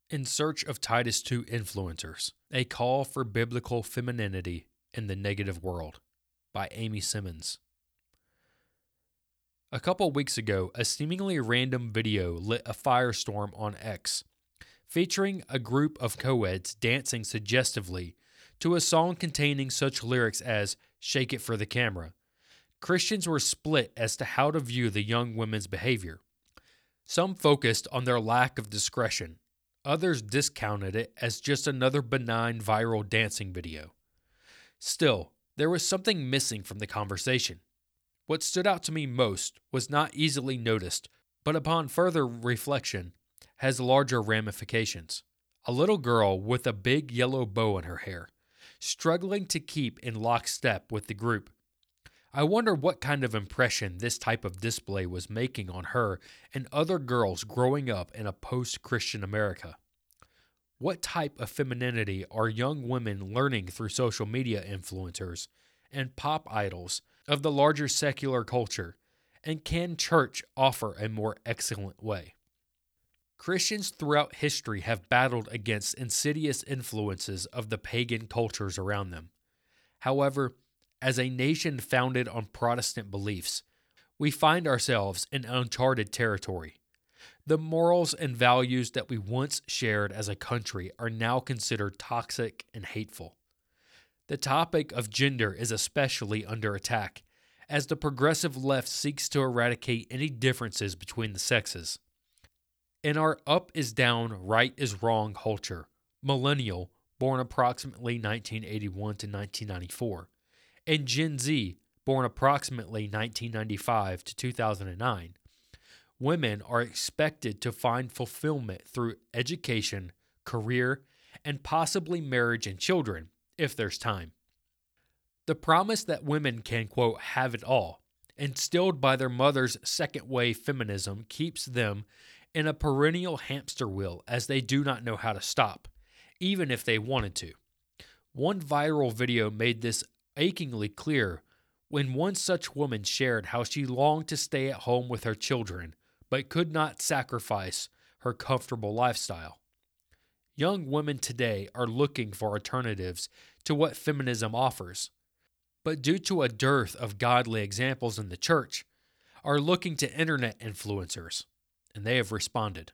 In Search of Titus II Influencers, A Call for Biblical Femininity in the Negative World by Amy Simmons. A couple weeks ago, a seemingly random video lit a firestorm on X, featuring a group of co-eds dancing suggestively to a song containing such lyrics as "Shake it for the camera." Christians were split as to how to view the young women's behavior. Some focused on their lack of discretion. Others discounted it as just another benign viral dancing video. Still, there was something missing from the conversation. What stood out to me most was not easily noticed, but upon further reflection, has larger ramifications. A little girl with a big yellow bow in her hair, struggling to keep in lockstep with the group. I wonder what kind of impression this type of display was making on her and other girls growing up in a post-Christian America. What type of femininity are young women learning through social media influencers and pop idols of the larger secular culture, and can church offer a more excellent way? Christians throughout history have battled against insidious influences of the pagan cultures around them. However, as a nation founded on Protestant beliefs, we find ourselves in uncharted territory. The morals and values that we once shared as a country are now considered toxic and hateful. The topic of gender is especially under attack, as the progressive left seeks to eradicate any differences between the sexes. In our up is down, right is wrong culture, millennial, born approximately 1981 to 1994, and Gen Z, born approximately 1995 to 2009, women are expected to find fulfillment through education, career, and possibly marriage and children, if there's time. The promise that women can, quote, have it all, instilled by their mother's second-wave feminism, keeps them in a perennial hamster wheel as they do not know how to stop, even if they wanted to. One viral video made this achingly clear when one such woman shared how she longed to stay at home with her children, but could not sacrifice her comfortable lifestyle. Young women today are looking for alternatives to what feminism offers, but due to a dearth of godly examples in the church, are looking to internet influencers, and they have responded.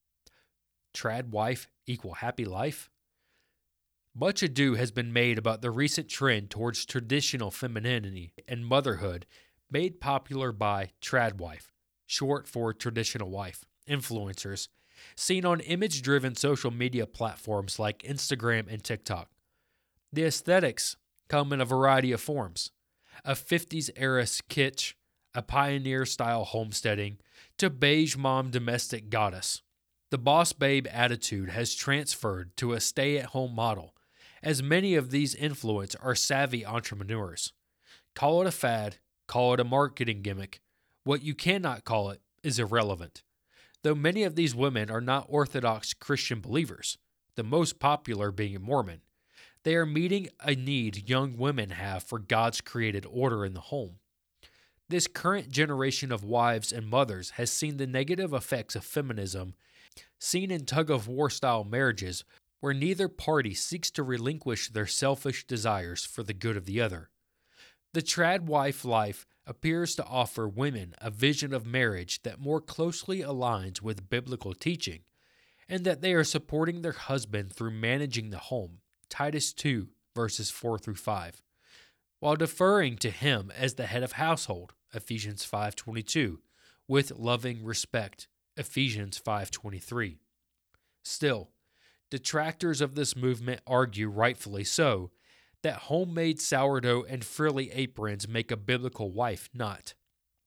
Trad wife equal happy life? Much ado has been made about the recent trend towards traditional femininity and motherhood made popular by tradwife, short for traditional wife, influencers, seen on image-driven social media platforms like Instagram and TikTok. The aesthetics come in a variety of forms, a 50s-era kitsch, a pioneer-style homesteading, to beige mom domestic goddess. The boss babe attitude has transferred to a stay-at-home model, as many of these influencers are savvy entrepreneurs. Call it a fad, call it a marketing gimmick. What you cannot call it is irrelevant. Though many of these women are not Orthodox Christian believers, the most popular being Mormon, they are meeting a need young women have for God's created order in the home. This current generation of wives and mothers has seen the negative effects of feminism seen in tug-of-war style marriages where neither party seeks to relinquish their selfish desires for the good of the other. The trad wife life appears to offer women a vision of marriage that more closely aligns with biblical teaching, and that they are supporting their husband through managing the home, Titus 2, verses 4 through 5, while deferring to him as the head of household, Ephesians 5:22, with loving respect, Ephesians 5:23. Still, detractors of this movement argue, rightfully so, that homemade sourdough and frilly aprons make a biblical wife not.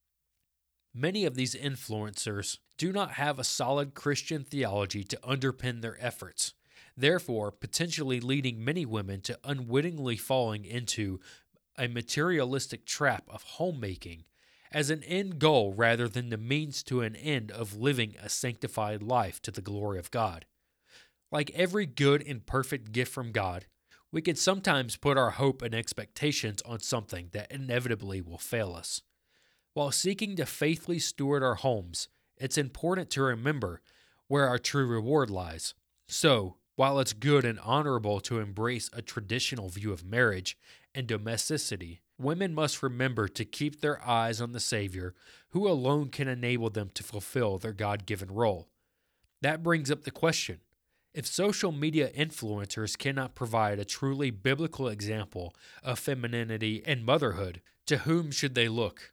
Many of these influencers do not have a solid Christian theology to underpin their efforts, therefore potentially leading many women to unwittingly falling into a materialistic trap of homemaking as an end goal rather than the means to an end of living a sanctified life to the glory of God. Like every good and perfect gift from God, we can sometimes put our hope and expectations on something that inevitably will fail us. While seeking to faithfully steward our homes, it's important to remember where our true reward lies, So, while it's good and honorable to embrace a traditional view of marriage and domesticity, women must remember to keep their eyes on the Savior, who alone can enable them to fulfill their God given role. That brings up the question: if social media influencers cannot provide a truly biblical example of femininity and motherhood, to whom should they look?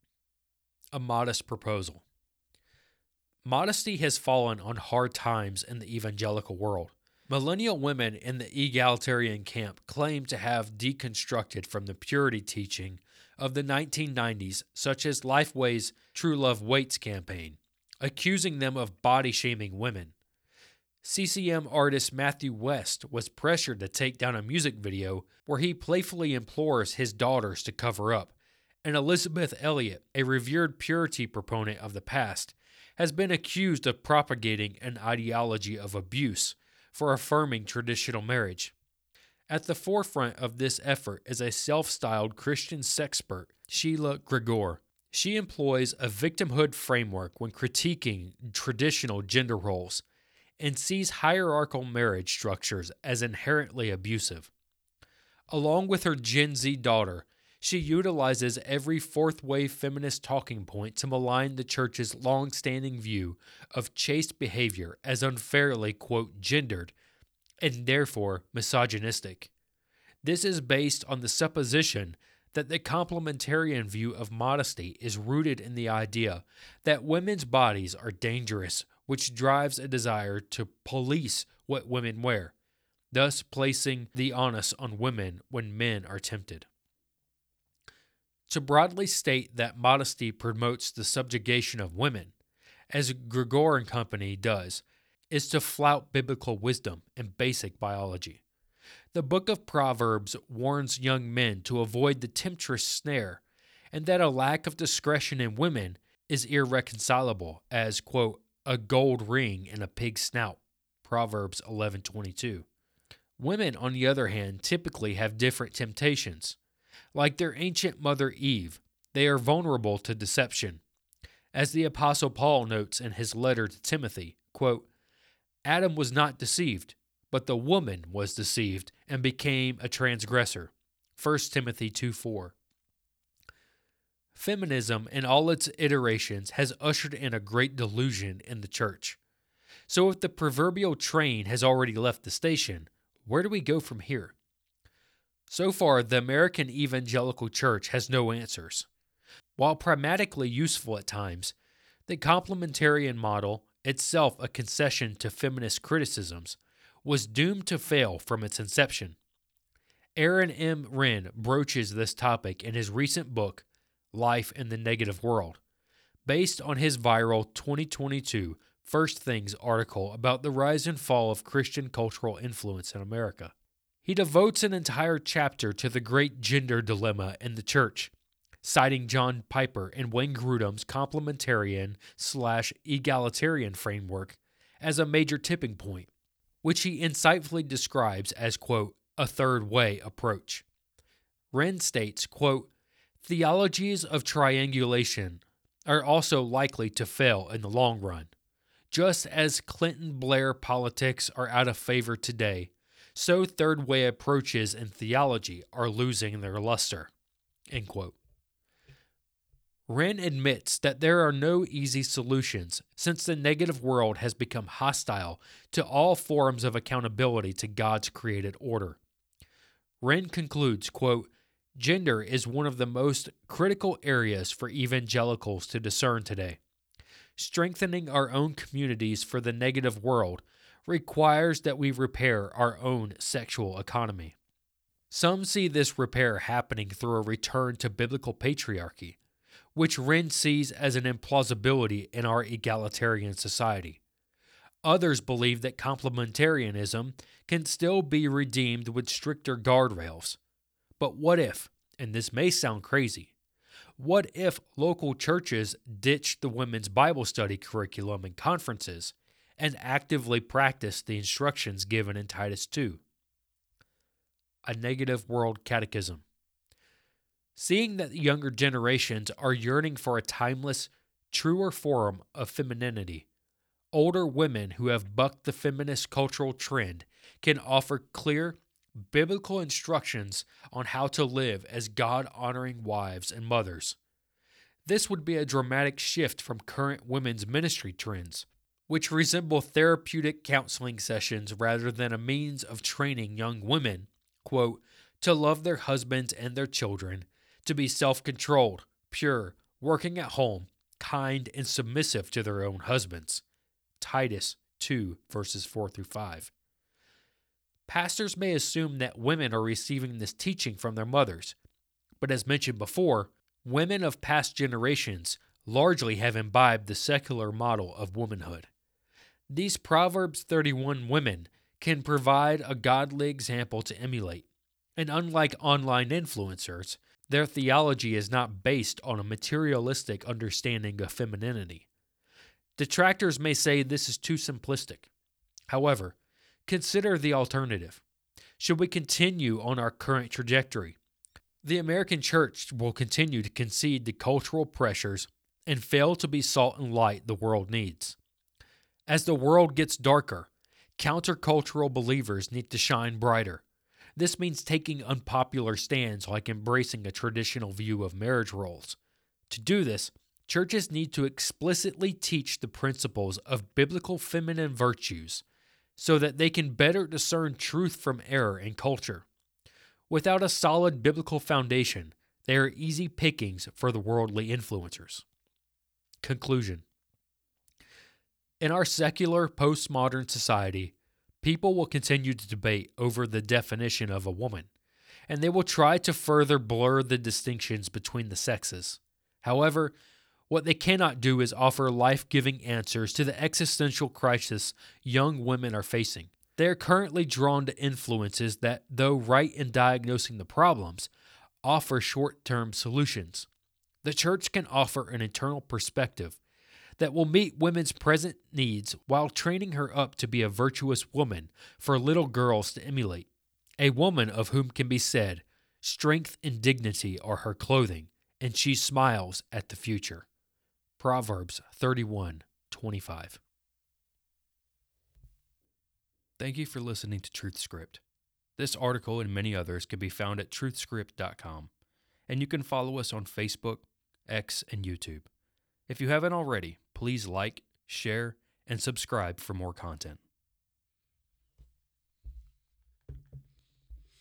A modest proposal. Modesty has fallen on hard times in the evangelical world. Millennial women in the egalitarian camp claim to have deconstructed from the purity teaching of the 1990s, such as Lifeway's True Love Waits campaign, accusing them of body-shaming women. CCM artist Matthew West was pressured to take down a music video where he playfully implores his daughters to cover up, and Elizabeth Elliot, a revered purity proponent of the past, has been accused of propagating an ideology of abuse for affirming traditional marriage. At the forefront of this effort is a self-styled Christian sexpert, Sheila Gregor. She employs a victimhood framework when critiquing traditional gender roles and sees hierarchical marriage structures as inherently abusive. Along with her Gen Z daughter, she utilizes every fourth-wave feminist talking point to malign the church's long-standing view of chaste behavior as unfairly, quote, gendered, and therefore misogynistic. This is based on the supposition that the complementarian view of modesty is rooted in the idea that women's bodies are dangerous, which drives a desire to police what women wear, thus placing the onus on women when men are tempted. To broadly state that modesty promotes the subjugation of women, as Gregor and Company does, is to flout biblical wisdom and basic biology. The book of Proverbs warns young men to avoid the temptress snare, and that a lack of discretion in women is irreconcilable as, quote, a gold ring in a pig's snout, Proverbs 11:22. Women, on the other hand, typically have different temptations. Like their ancient mother Eve, they are vulnerable to deception. As the Apostle Paul notes in his letter to Timothy, quote, Adam was not deceived, but the woman was deceived and became a transgressor. 1 Timothy 2:4. Feminism in all its iterations has ushered in a great delusion in the church. So if the proverbial train has already left the station, where do we go from here? So far, the American evangelical church has no answers. While pragmatically useful at times, the complementarian model, itself a concession to feminist criticisms, was doomed to fail from its inception. Aaron M. Renn broaches this topic in his recent book, Life in the Negative World, based on his viral 2022 First Things article about the rise and fall of Christian cultural influence in America. He devotes an entire chapter to the great gender dilemma in the church, citing John Piper and Wayne Grudem's complementarian/egalitarian framework as a major tipping point, which he insightfully describes as, quote, a third way approach. Renn states, quote, theologies of triangulation are also likely to fail in the long run. Just as Clinton-Blair politics are out of favor today, so third-way approaches in theology are losing their luster, end quote. Renn admits that there are no easy solutions since the negative world has become hostile to all forms of accountability to God's created order. Renn concludes, quote, gender is one of the most critical areas for evangelicals to discern today. Strengthening our own communities for the negative world requires that we repair our own sexual economy. Some see this repair happening through a return to biblical patriarchy, which Renn sees as an implausibility in our egalitarian society. Others believe that complementarianism can still be redeemed with stricter guardrails. But what if, and this may sound crazy, what if local churches ditched the women's Bible study curriculum and conferences and actively practiced the instructions given in Titus 2? A negative world catechism. Seeing that the younger generations are yearning for a timeless, truer form of femininity, older women who have bucked the feminist cultural trend can offer clear biblical instructions on how to live as God-honoring wives and mothers. This would be a dramatic shift from current women's ministry trends, which resemble therapeutic counseling sessions rather than a means of training young women, quote, to love their husbands and their children, to be self-controlled, pure, working at home, kind, and submissive to their own husbands. Titus 2, verses 4 through 5. Pastors may assume that women are receiving this teaching from their mothers, but as mentioned before, women of past generations largely have imbibed the secular model of womanhood. These Proverbs 31 women can provide a godly example to emulate, and unlike online influencers, their theology is not based on a materialistic understanding of femininity. Detractors may say this is too simplistic. However, consider the alternative. Should we continue on our current trajectory, the American church will continue to concede to cultural pressures and fail to be salt and light the world needs. As the world gets darker, countercultural believers need to shine brighter. This means taking unpopular stands like embracing a traditional view of marriage roles. To do this, churches need to explicitly teach the principles of biblical feminine virtues so that they can better discern truth from error in culture. Without a solid biblical foundation, they are easy pickings for the worldly influencers. Conclusion. In our secular, postmodern society, people will continue to debate over the definition of a woman, and they will try to further blur the distinctions between the sexes. However, what they cannot do is offer life-giving answers to the existential crisis young women are facing. They are currently drawn to influences that, though right in diagnosing the problems, offer short-term solutions. The church can offer an internal perspective that will meet women's present needs while training her up to be a virtuous woman for little girls to emulate. A woman of whom can be said, strength and dignity are her clothing, and she smiles at the future. Proverbs 31:25. Thank you for listening to TruthScript. This article and many others can be found at truthscript.com, and you can follow us on Facebook, X, and YouTube. If you haven't already, please like, share, and subscribe for more content.